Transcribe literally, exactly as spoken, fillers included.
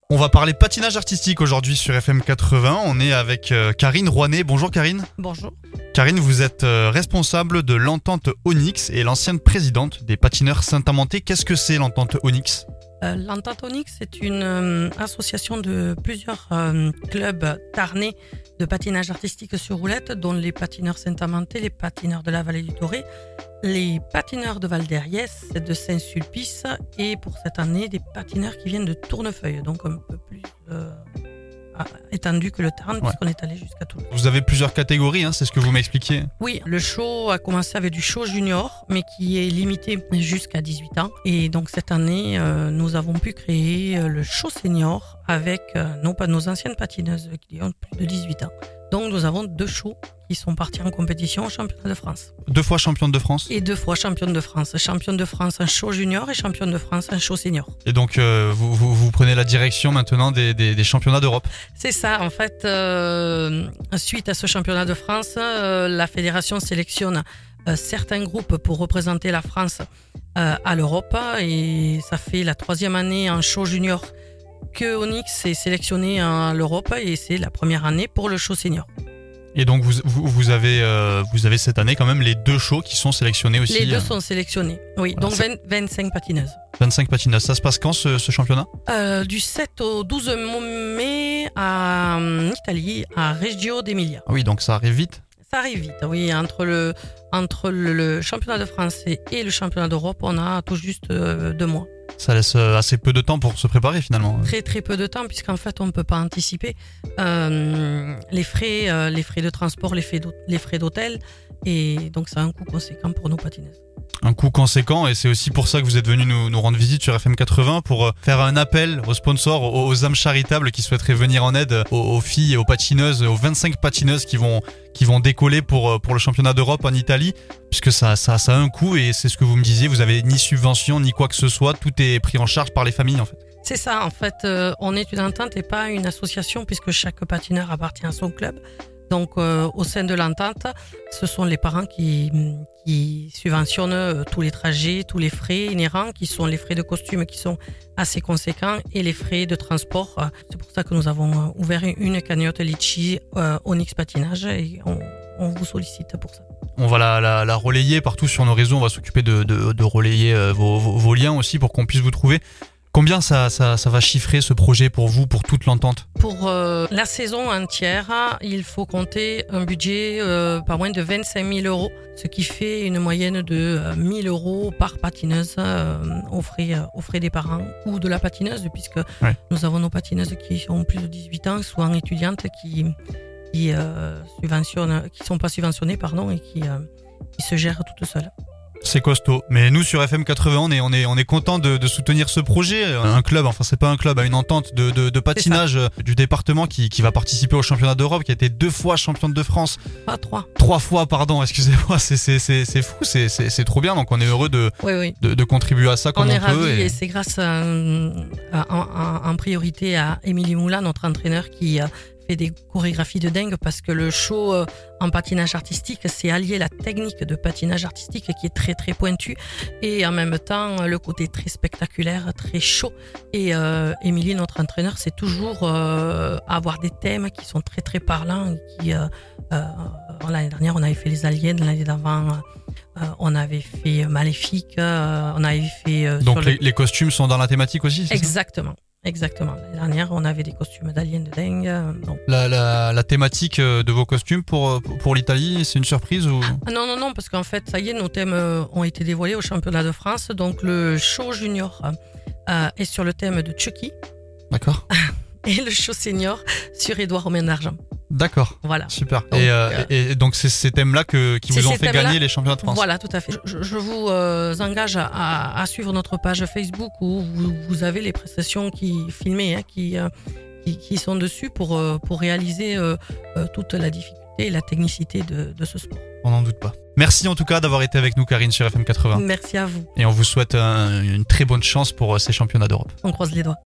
On va parler patinage artistique aujourd'hui sur F M quatre-vingts. On est avec euh, Karine Rouanet. Bonjour Karine. Bonjour. Karine, vous êtes euh, responsable de l'entente Onyx et l'ancienne présidente des patineurs Saint-Amantais. Qu'est-ce que c'est l'entente Onyx ? Euh, L'entente Onyx, c'est une euh, association de plusieurs euh, clubs tarnais de patinage artistique sur roulette, dont les patineurs Saint-Amantais, les patineurs de la vallée du Torré, les patineurs de Val d'Herriès, de Saint-Sulpice et pour cette année, des patineurs qui viennent de Tournefeuille, donc un peu plus euh, étendu que le Tarn, ouais. Puisqu'on est allé jusqu'à Toulouse. Vous avez plusieurs catégories, hein, c'est ce que vous m'expliquiez. Oui, le show a commencé avec du show junior, mais qui est limité jusqu'à dix-huit ans. Et donc cette année, euh, nous avons pu créer le show senior avec euh, non pas nos anciennes patineuses qui ont plus de dix-huit ans. Donc nous avons deux shows qui sont partis en compétition au championnat de France. Deux fois championne de France ? Et deux fois championne de France. Championne de France en show junior et championne de France en show senior. Et donc euh, vous, vous, vous prenez la direction maintenant des, des, des championnats d'Europe ? C'est ça, en fait, euh, suite à ce championnat de France, euh, la fédération sélectionne euh, certains groupes pour représenter la France euh, à l'Europe. Et ça fait la troisième année en show junior que Onyx est sélectionné à l'Europe et c'est la première année pour le show senior. Et donc vous, vous, vous, avez, euh, vous avez cette année quand même les deux shows qui sont sélectionnés aussi. Les deux euh... sont sélectionnés, oui, voilà, donc vingt, vingt-cinq patineuses. vingt-cinq patineuses, ça se passe quand ce, ce championnat ? euh, Du sept au douze mai à, en Italie, à Reggio d'Emilia. Ah oui, donc ça arrive vite ? Ça arrive vite, oui, entre le, entre le, le championnat de France et le championnat d'Europe, on a tout juste euh, deux mois. Ça laisse assez peu de temps pour se préparer finalement. Très très peu de temps puisqu'en fait on ne peut pas anticiper euh, les frais, euh, les frais de transport, les frais, les frais d'hôtel et donc ça a un coût conséquent pour nos patineuses. Un coût conséquent et c'est aussi pour ça que vous êtes venu nous, nous rendre visite sur F M quatre-vingts pour faire un appel aux sponsors, aux, aux âmes charitables qui souhaiteraient venir en aide aux, aux filles et aux patineuses, aux vingt-cinq patineuses qui vont, qui vont décoller pour, pour le championnat d'Europe en Italie puisque ça, ça, ça a un coût et c'est ce que vous me disiez, vous n'avez ni subvention ni quoi que ce soit, tout est pris en charge par les familles en fait. C'est ça, en fait, euh, on est une entente et pas une association puisque chaque patineur appartient à son club. Donc, euh, au sein de l'entente, ce sont les parents qui, qui subventionnent euh, tous les trajets, tous les frais inhérents, qui sont les frais de costume qui sont assez conséquents et les frais de transport. C'est pour ça que nous avons ouvert une cagnotte Litchi euh, Onyx Patinage et on, on vous sollicite pour ça. On va la, la, la relayer partout sur nos réseaux, on va s'occuper de, de, de relayer euh, vos, vos, vos liens aussi pour qu'on puisse vous trouver. Combien ça, ça, ça va chiffrer ce projet pour vous, pour toute l'entente ? Pour euh, la saison entière, il faut compter un budget euh, pas moins de vingt-cinq mille euros, ce qui fait une moyenne de euh, mille euros par patineuse euh, aux, frais, euh, aux frais des parents ou de la patineuse, puisque ouais. Nous avons nos patineuses qui ont plus de dix-huit ans, souvent étudiantes, qui qui euh, subventionnent, qui sont pas subventionnées, pardon, et qui, euh, qui se gèrent toutes seules. C'est costaud. Mais nous, sur F M quatre-vingts, on est, on est, on est content de, de soutenir ce projet. Un club, enfin, c'est pas un club, une entente de, de, de patinage du département qui, qui va participer au championnat d'Europe, qui a été deux fois championne de France. Pas trois. Trois fois, pardon, excusez-moi. C'est, c'est, c'est, c'est fou, c'est, c'est, c'est trop bien. Donc, on est heureux de, oui, oui. de, de contribuer à ça comme on, on est peut. ravis et... et c'est grâce à, à, à, en priorité à Émilie Moulin, notre entraîneur, qui fait des chorégraphies de dingue parce que le show euh, en patinage artistique, c'est allier la technique de patinage artistique qui est très très pointue et en même temps le côté très spectaculaire, très chaud. Et euh, Émilie, notre entraîneur, c'est toujours euh, avoir des thèmes qui sont très très parlants. Et qui, euh, euh, l'année dernière, on avait fait les aliens, l'année d'avant, euh, on avait fait Maléfique, euh, on avait fait... Euh, Donc les, le... les costumes sont dans la thématique aussi, c'est Exactement. Ça Exactement. L'année dernière, on avait des costumes d'aliens de dingue. Donc. La, la, la thématique de vos costumes pour, pour, pour l'Italie, c'est une surprise ou... ah, Non, non, non, parce qu'en fait, ça y est, nos thèmes ont été dévoilés au championnat de France. Donc, le show junior euh, est sur le thème de Chucky. D'accord. Et le show senior sur Édouard Romain d'Argent. D'accord. Voilà. Super. Donc, et, euh, et, et donc, c'est ces thèmes-là que, qui vous ont fait gagner les championnats de France. Voilà, tout à fait. Je, je vous euh, engage à, à suivre notre page Facebook où vous, vous avez les prestations qui filmées, hein, qui, euh, qui, qui sont dessus pour, euh, pour réaliser euh, euh, toute la difficulté et la technicité de, de ce sport. On n'en doute pas. Merci en tout cas d'avoir été avec nous, Karine, sur F M quatre-vingts. Merci à vous. Et on vous souhaite un, une très bonne chance pour ces championnats d'Europe. On croise les doigts.